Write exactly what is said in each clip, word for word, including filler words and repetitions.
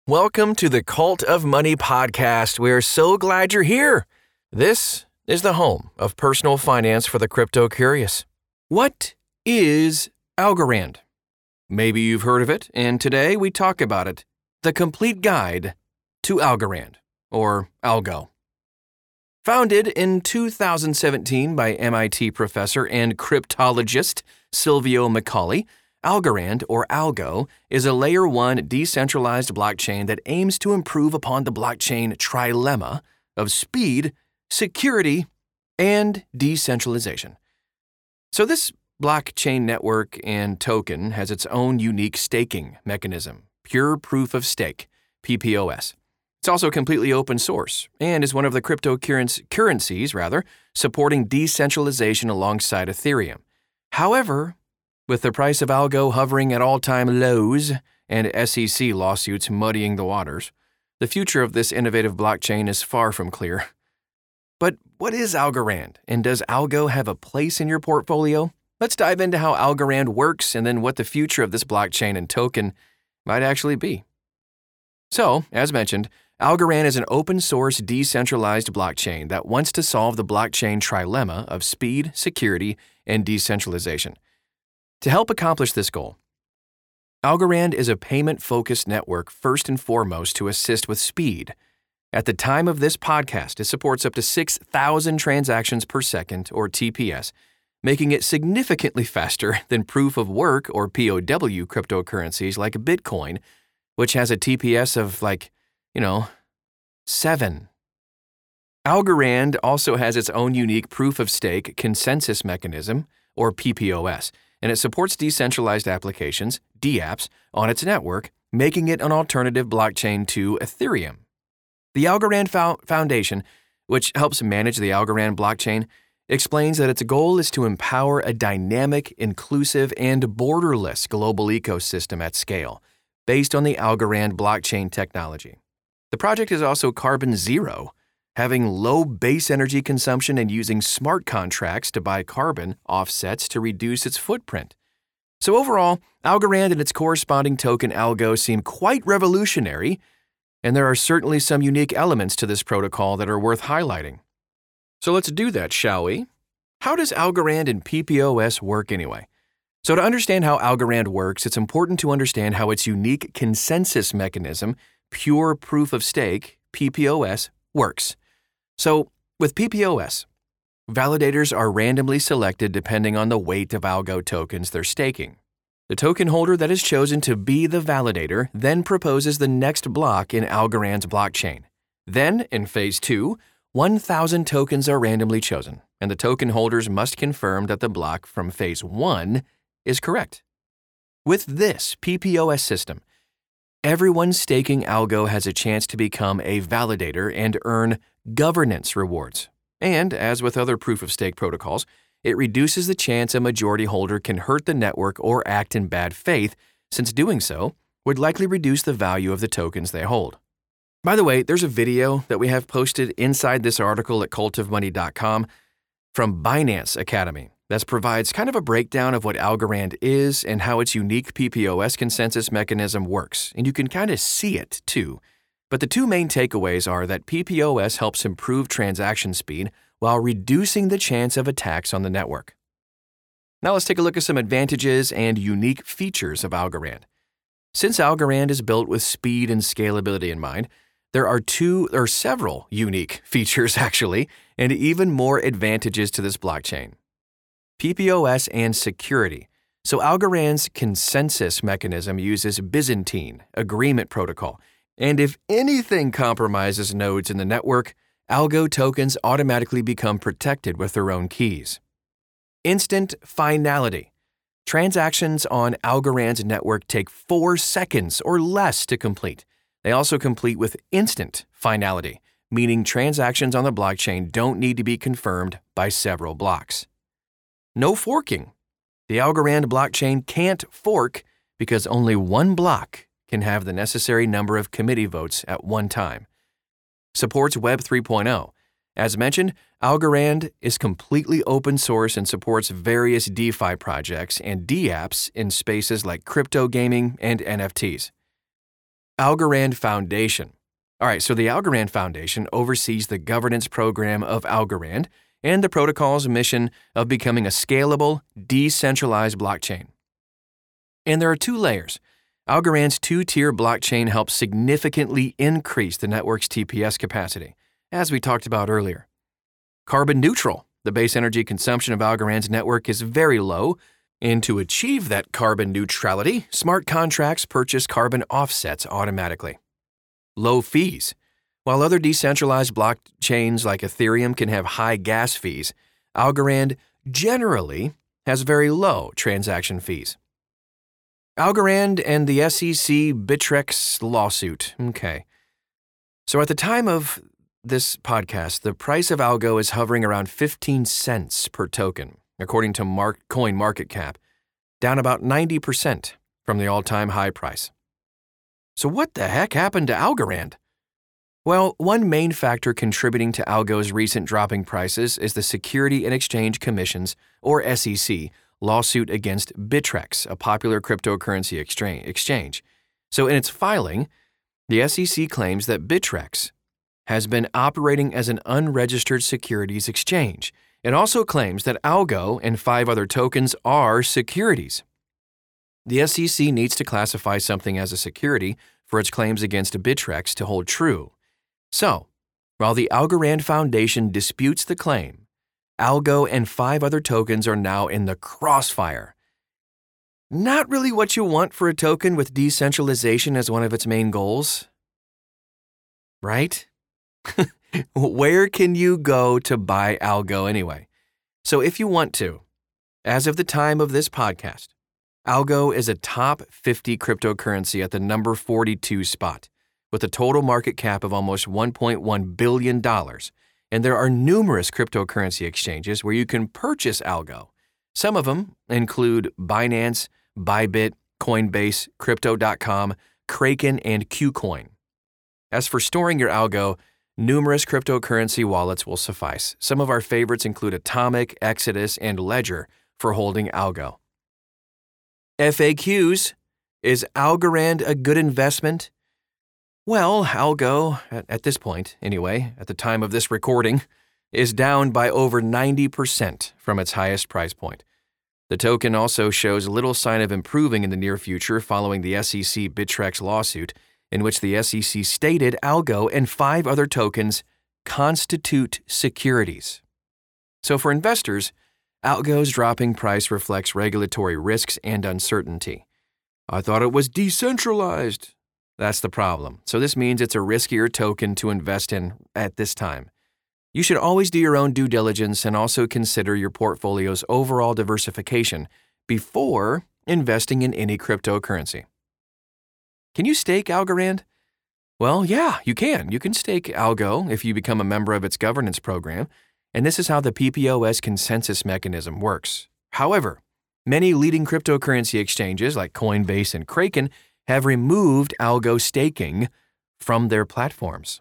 Welcome to the Cult of Money podcast. We're so glad you're here. This is the home of personal finance for the crypto curious. What is Algorand? Maybe you've heard of it, and today we talk about it. The complete guide to Algorand, or Algo. Founded in two thousand seventeen by M I T professor and cryptologist Silvio Micali, Algorand, or Algo, is a layer one decentralized blockchain that aims to improve upon the blockchain trilemma of speed, security, and decentralization. So this blockchain network and token has its own unique staking mechanism, Pure Proof of Stake, P P O S. It's also completely open source and is one of the cryptocurrencies, rather, supporting decentralization alongside Ethereum. However, with the price of Algo hovering at all-time lows and S E C lawsuits muddying the waters, the future of this innovative blockchain is far from clear. But what is Algorand, and does Algo have a place in your portfolio? Let's dive into how Algorand works and then what the future of this blockchain and token might actually be. So, as mentioned, Algorand is an open-source, decentralized blockchain that wants to solve the blockchain trilemma of speed, security, and decentralization. To help accomplish this goal, Algorand is a payment-focused network first and foremost to assist with speed. At the time of this podcast, it supports up to six thousand transactions per second, or T P S, making it significantly faster than proof-of-work, or P O W, cryptocurrencies like Bitcoin, which has a T P S of like, you know, seven. Algorand also has its own unique proof-of-stake consensus mechanism, or P P O S, and it supports decentralized applications, D apps, on its network, making it an alternative blockchain to Ethereum. The Algorand Fo- Foundation, which helps manage the Algorand blockchain, explains that its goal is to empower a dynamic, inclusive, and borderless global ecosystem at scale, based on the Algorand blockchain technology. The project is also carbon zero, having low base energy consumption and using smart contracts to buy carbon offsets to reduce its footprint. So overall, Algorand and its corresponding token Algo seem quite revolutionary, and there are certainly some unique elements to this protocol that are worth highlighting. So let's do that, shall we? How does Algorand and P P O S work anyway? So to understand how Algorand works, it's important to understand how its unique consensus mechanism, Pure Proof of Stake, P P O S, works. So with P P O S, validators are randomly selected depending on the weight of Algo tokens they're staking. The token holder that is chosen to be the validator then proposes the next block in Algorand's blockchain. Then, in phase two, one thousand tokens are randomly chosen, and the token holders must confirm that the block from phase one is correct. With this P P O S system, everyone staking Algo has a chance to become a validator and earn governance rewards. And, as with other proof-of-stake protocols, it reduces the chance a majority holder can hurt the network or act in bad faith, since doing so would likely reduce the value of the tokens they hold. By the way, there's a video that we have posted inside this article at cult of money dot com from Binance Academy that provides kind of a breakdown of what Algorand is and how its unique P P O S consensus mechanism works, and you can kind of see it too. But the two main takeaways are that P P O S helps improve transaction speed while reducing the chance of attacks on the network. Now let's take a look at some advantages and unique features of Algorand. Since Algorand is built with speed and scalability in mind, there are two or several unique features actually, and even more advantages to this blockchain. P P O S and security. So Algorand's consensus mechanism uses Byzantine agreement protocol, and if anything compromises nodes in the network, Algo tokens automatically become protected with their own keys. Instant finality. Transactions on Algorand's network take four seconds or less to complete. They also complete with instant finality, meaning transactions on the blockchain don't need to be confirmed by several blocks. No forking. The Algorand blockchain can't fork because only one block can have the necessary number of committee votes at one time. Supports Web three point oh. As mentioned, Algorand is completely open source and supports various DeFi projects and D apps in spaces like crypto gaming and N F Ts. Algorand Foundation. All right, so the Algorand Foundation oversees the governance program of Algorand and the protocol's mission of becoming a scalable, decentralized blockchain. And there are two layers. Algorand's two-tier blockchain helps significantly increase the network's T P S capacity, as we talked about earlier. Carbon neutral. The base energy consumption of Algorand's network is very low, and to achieve that carbon neutrality, smart contracts purchase carbon offsets automatically. Low fees. While other decentralized blockchains like Ethereum can have high gas fees, Algorand generally has very low transaction fees. Algorand and the S E C Bittrex lawsuit. Okay. So at the time of this podcast, the price of Algo is hovering around fifteen cents per token, according to Mark, CoinMarketCap, down about ninety percent from the all-time high price. So what the heck happened to Algorand? Well, one main factor contributing to Algo's recent dropping prices is the Security and Exchange Commission's, or S E C, lawsuit against Bittrex, a popular cryptocurrency exchange. So in its filing, the S E C claims that Bittrex has been operating as an unregistered securities exchange. It also claims that Algo and five other tokens are securities. The S E C needs to classify something as a security for its claims against Bittrex to hold true. So, while the Algorand Foundation disputes the claim, Algo and five other tokens are now in the crossfire. Not really what you want for a token with decentralization as one of its main goals, right? Where can you go to buy Algo anyway? So if you want to, as of the time of this podcast, Algo is a top fifty cryptocurrency at the number forty-two spot, with a total market cap of almost one point one billion dollars. And there are numerous cryptocurrency exchanges where you can purchase Algo. Some of them include Binance, Bybit, Coinbase, Crypto dot com, Kraken, and KuCoin. As for storing your Algo, numerous cryptocurrency wallets will suffice. Some of our favorites include Atomic, Exodus, and Ledger for holding Algo. F A Qs. Is Algorand a good investment? Well, Algo, at, at this point anyway, at the time of this recording, is down by over ninety percent from its highest price point. The token also shows little sign of improving in the near future following the S E C Bittrex lawsuit, in which the S E C stated Algo and five other tokens constitute securities. So for investors, Algo's dropping price reflects regulatory risks and uncertainty. I thought it was decentralized. That's the problem. So this means it's a riskier token to invest in at this time. You should always do your own due diligence and also consider your portfolio's overall diversification before investing in any cryptocurrency. Can you stake Algorand? Well, yeah, you can. You can stake Algo if you become a member of its governance program, and this is how the P P O S consensus mechanism works. However, many leading cryptocurrency exchanges like Coinbase and Kraken have removed Algo staking from their platforms.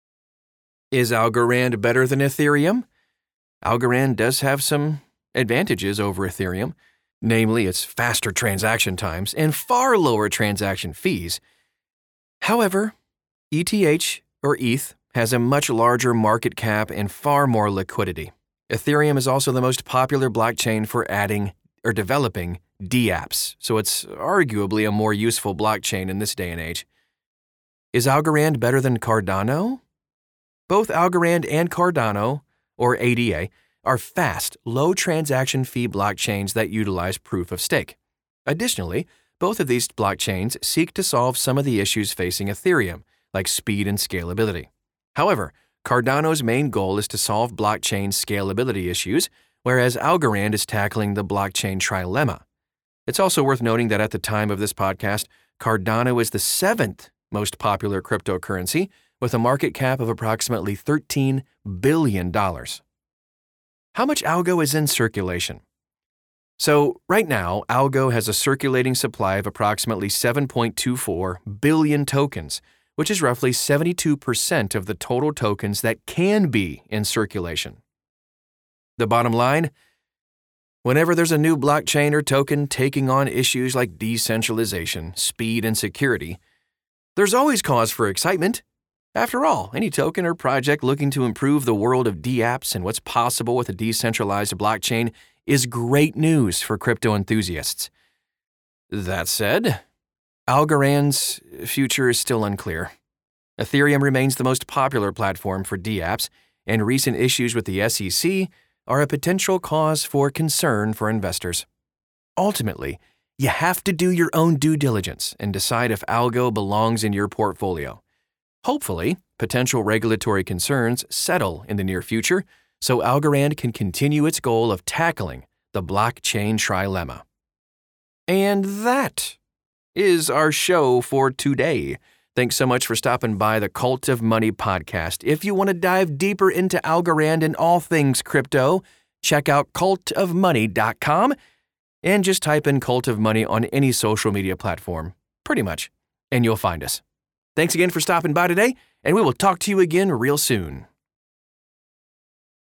Is Algorand better than Ethereum? Algorand does have some advantages over Ethereum, namely its faster transaction times and far lower transaction fees. However, E T H, or E T H, has a much larger market cap and far more liquidity. Ethereum is also the most popular blockchain for adding or developing dApps, so it's arguably a more useful blockchain in this day and age. Is Algorand better than Cardano? Both Algorand and Cardano, or A D A, are fast, low transaction fee blockchains that utilize proof of stake. Additionally, both of these blockchains seek to solve some of the issues facing Ethereum, like speed and scalability. However, Cardano's main goal is to solve blockchain scalability issues, whereas Algorand is tackling the blockchain trilemma. It's also worth noting that at the time of this podcast, Cardano is the seventh most popular cryptocurrency, with a market cap of approximately thirteen billion dollars. How much Algo is in circulation? So, right now, Algo has a circulating supply of approximately seven point two four billion tokens, which is roughly seventy-two percent of the total tokens that can be in circulation. The bottom line? Whenever there's a new blockchain or token taking on issues like decentralization, speed, and security, There's always cause for excitement. After all, any token or project looking to improve the world of dApps and what's possible with a decentralized blockchain is great news for crypto enthusiasts. That said, Algorand's future is still unclear. Ethereum remains the most popular platform for dApps, and recent issues with the S E C are a potential cause for concern for investors. Ultimately, you have to do your own due diligence and decide if Algo belongs in your portfolio. Hopefully, potential regulatory concerns settle in the near future so Algorand can continue its goal of tackling the blockchain trilemma. And that is our show for today. Thanks so much for stopping by the Cult of Money podcast. If you want to dive deeper into Algorand and all things crypto, check out cult of money dot com and just type in Cult of Money on any social media platform, pretty much, and you'll find us. Thanks again for stopping by today, and we will talk to you again real soon.